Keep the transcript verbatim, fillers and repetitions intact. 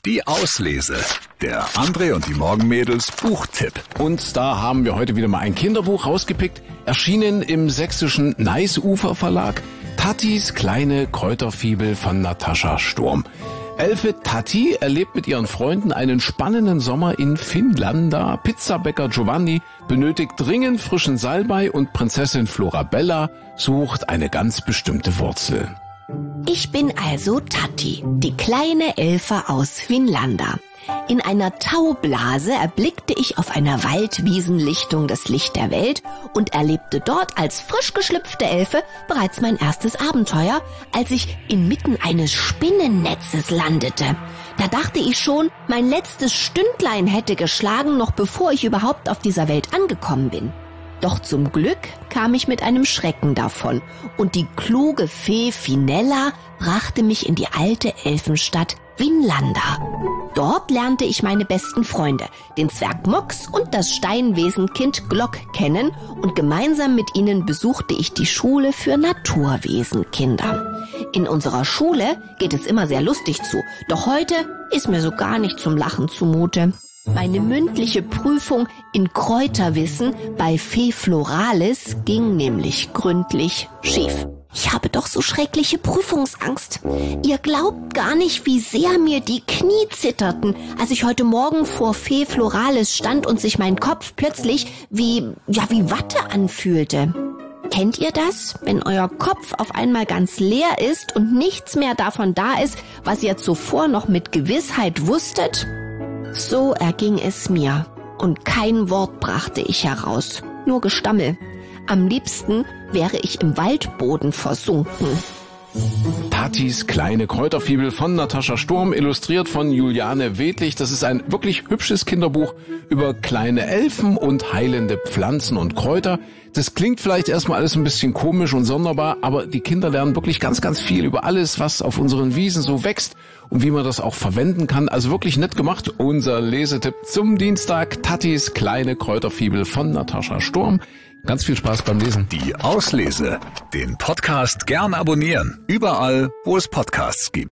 Die Auslese. Der André und die Morgenmädels Buchtipp. Und da haben wir heute wieder mal ein Kinderbuch rausgepickt, erschienen im sächsischen Neisufer Verlag. Tattis kleine Kräuterfibel von Natascha Sturm. Elfe Tatti erlebt mit ihren Freunden einen spannenden Sommer in Finnlanda. Pizzabäcker Giovanni benötigt dringend frischen Salbei und Prinzessin Florabella sucht eine ganz bestimmte Wurzel. Ich bin also Tatti, die kleine Elfe aus Finnlanda. In einer Taublase erblickte ich auf einer Waldwiesenlichtung das Licht der Welt und erlebte dort als frisch geschlüpfte Elfe bereits mein erstes Abenteuer, als ich inmitten eines Spinnennetzes landete. Da dachte ich schon, mein letztes Stündlein hätte geschlagen, noch bevor ich überhaupt auf dieser Welt angekommen bin. Doch zum Glück kam ich mit einem Schrecken davon und die kluge Fee Finella brachte mich in die alte Elfenstadt Vinlanda. Dort lernte ich meine besten Freunde, den Zwerg Mox und das Steinwesenkind Glock kennen und gemeinsam mit ihnen besuchte ich die Schule für Naturwesenkinder. In unserer Schule geht es immer sehr lustig zu, doch heute ist mir so gar nicht zum Lachen zumute. Meine mündliche Prüfung in Kräuterwissen bei Fee Floralis ging nämlich gründlich schief. Ich habe doch so schreckliche Prüfungsangst. Ihr glaubt gar nicht, wie sehr mir die Knie zitterten, als ich heute Morgen vor Fee Floralis stand und sich mein Kopf plötzlich wie, ja, wie Watte anfühlte. Kennt ihr das, wenn euer Kopf auf einmal ganz leer ist und nichts mehr davon da ist, was ihr zuvor noch mit Gewissheit wusstet? So erging es mir und kein Wort brachte ich heraus, nur Gestammel. Am liebsten wäre ich im Waldboden versunken. Tattis kleine Kräuterfibel von Natascha Sturm, illustriert von Juliane Wedlich. Das ist ein wirklich hübsches Kinderbuch über kleine Elfen und heilende Pflanzen und Kräuter. Das klingt vielleicht erstmal alles ein bisschen komisch und sonderbar, aber die Kinder lernen wirklich ganz, ganz viel über alles, was auf unseren Wiesen so wächst und wie man das auch verwenden kann. Also wirklich nett gemacht. Unser Lesetipp zum Dienstag: Tattis kleine Kräuterfibel von Natascha Sturm. Ganz viel Spaß beim Lesen. Die Auslese. Den Podcast gern abonnieren. Überall, wo es Podcasts gibt.